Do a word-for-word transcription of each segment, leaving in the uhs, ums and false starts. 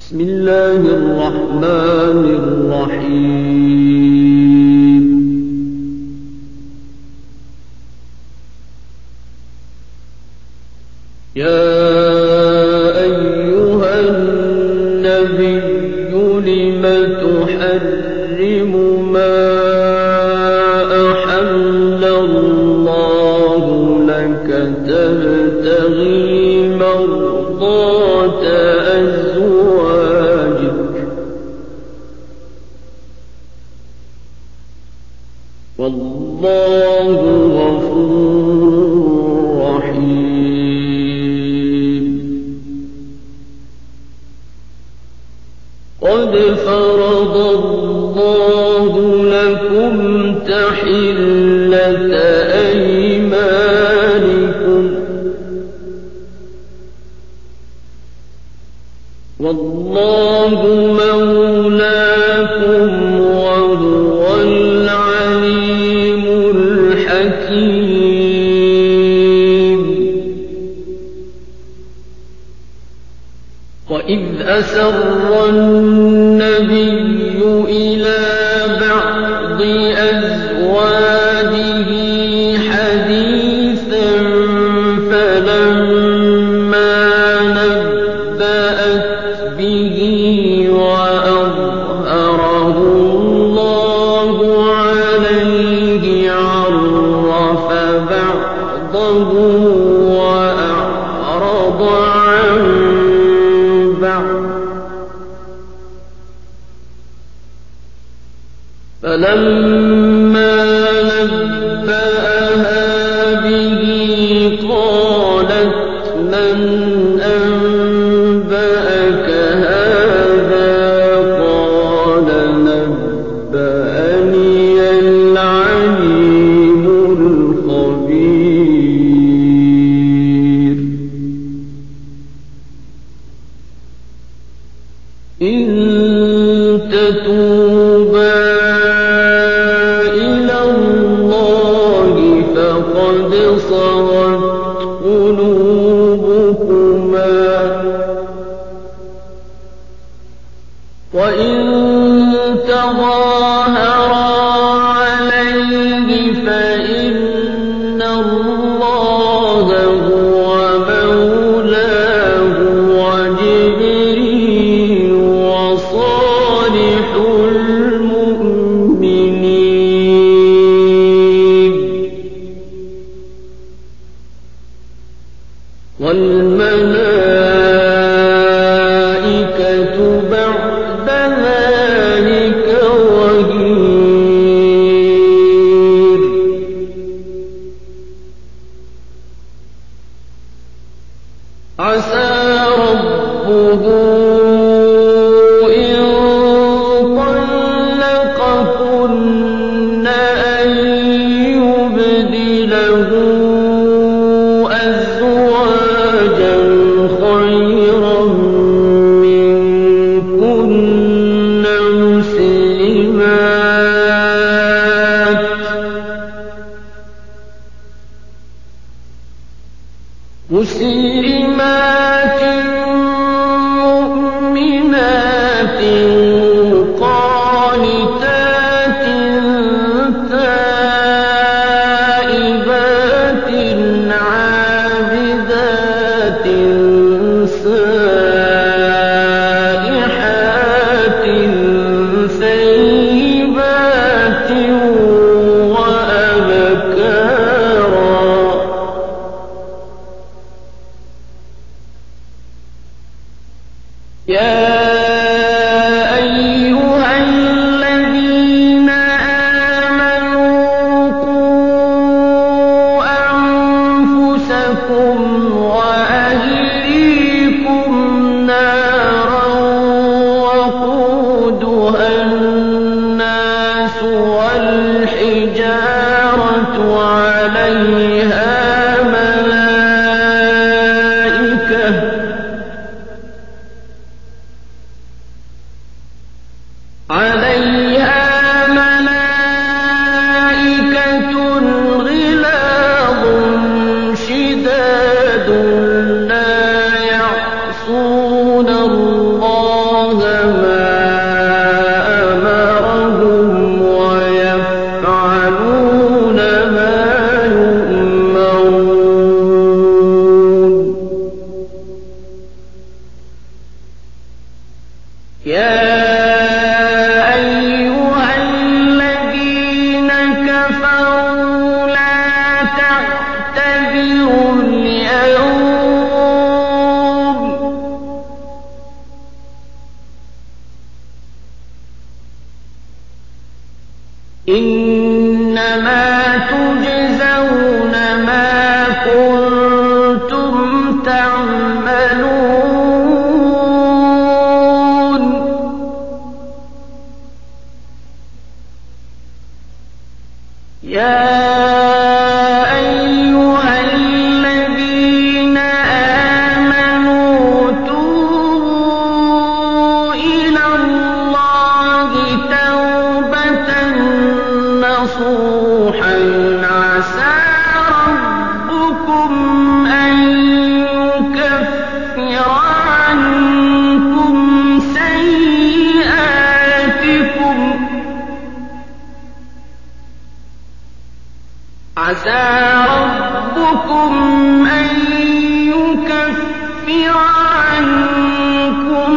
بسم الله الرحمن الرحيم. يا أيها النبي لم تحرم ما أحل الله لك تبتغي مرضات أزواجك والله غفور رحيم. قد فرض الله لكم تحلة أيمانكم والله مولاكم وهو العليم الحكيم. وإذ أسر النبي إلى بعض أزواجه حديثا فلما نبأت به وأظهره الله عليه عرف بعضه وأعرض عن بعض فلما نبأها به قالت من أنبأك هذا قال نبأني العليم الخبير. إن تتوبا إلى الله فقد صغت قلوبكما وإن تظاهرا عليه فإن الله هو مولاه وجبريل وصالح المؤمنين والملائكة بعد ذلك ظهير. عسى ربه إن طلقكن أن يبدله أزواجا خيرا منكن مسلمات مسلمات مؤمنات قانتات تائبات عابدات سائحات ثيبات وأبكارا. يا أيها الذين آمنوا قوا أنفسكم وأهليكم نارا وقودها الناس والحجارة عليها ملائكة يا أيها الذين كفروا لا تعتذروا اليوم إنما تجزون ما كنتم تعملون يا أيها الذين آمنوا توبوا إلى الله توبة نصوحا عسى ربكم أن يكفر عنكم سيئاتكم عسى ربكم أن يكفر عنكم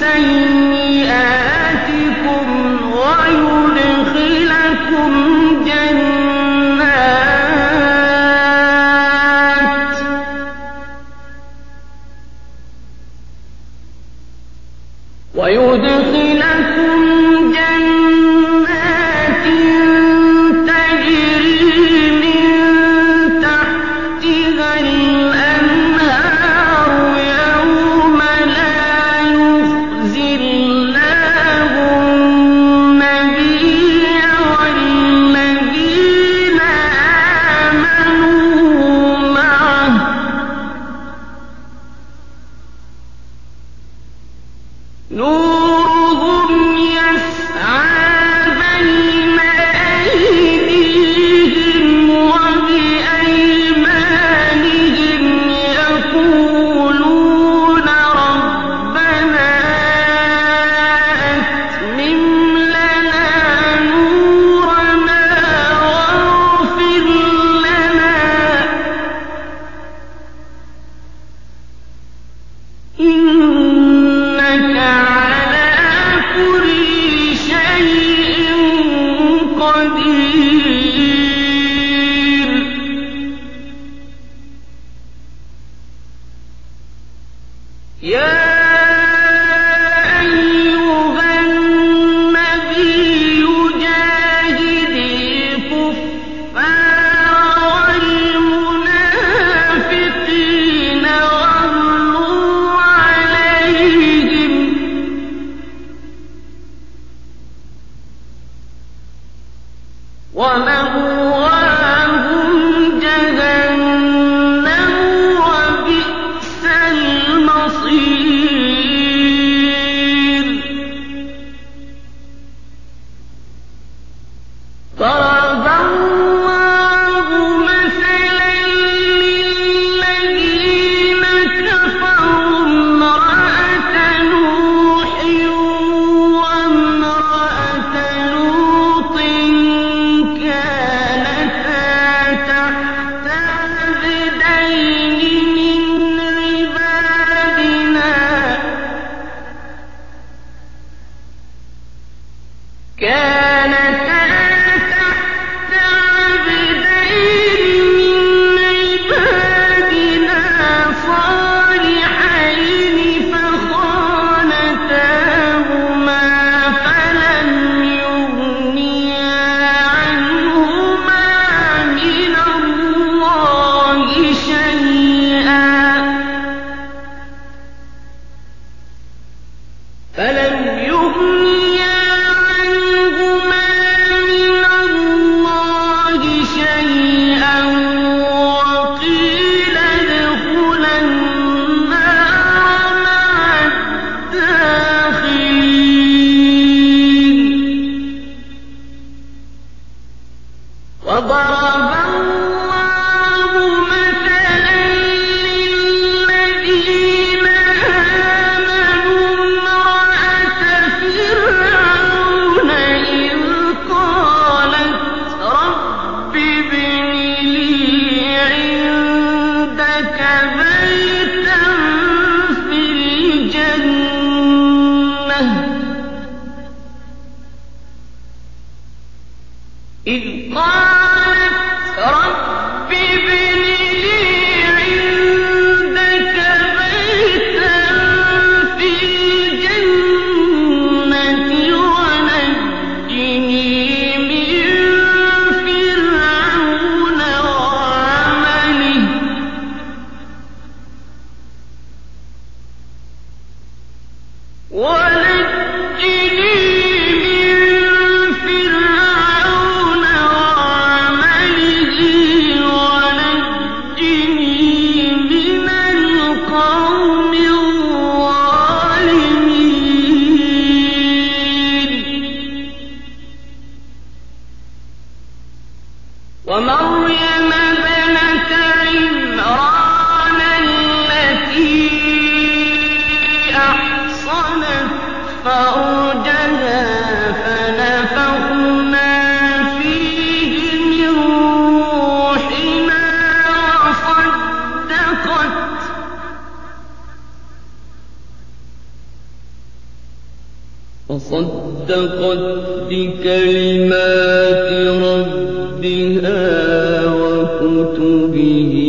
سيئاتكم ويدخلكم جنات ويدخلكم جنات تجري من تحتها الأنهار يوم لا يخزي الله النبي والذين آمنوا معه نورهم يسعى بين أيديهم وبأيمانهم يقولون ربنا أتمم لنا نورنا واغفر لنا إنك على كل شيء قدير يا أيها النبي جاهد الكفار والمنافقين واغلظ عليهم ومأواهم جهنم وبئس المصير ضرب الله مثلا للذين كفروا امرأة نوح وامرأة لوط كانتا تحت عبدين من عبادنا كانتا تحت عبدين من عبادنا صالحين فخانتاهما فلم يغنيا عنهما من الله شيئا فلم يغنيا عنهما من الله شيئا وقيل ادخلا النار مع الداخلين وضرب الله مثلا للذين آمنوا امرأة فرعون ونجني من فرعون وعمله ونجني من القوم الظالمين ومريم ابنة عمران التي أحصنت فرجها فنفخنا فيه من روحنا وصدقت وصدقت بكلمات ربها وكتبه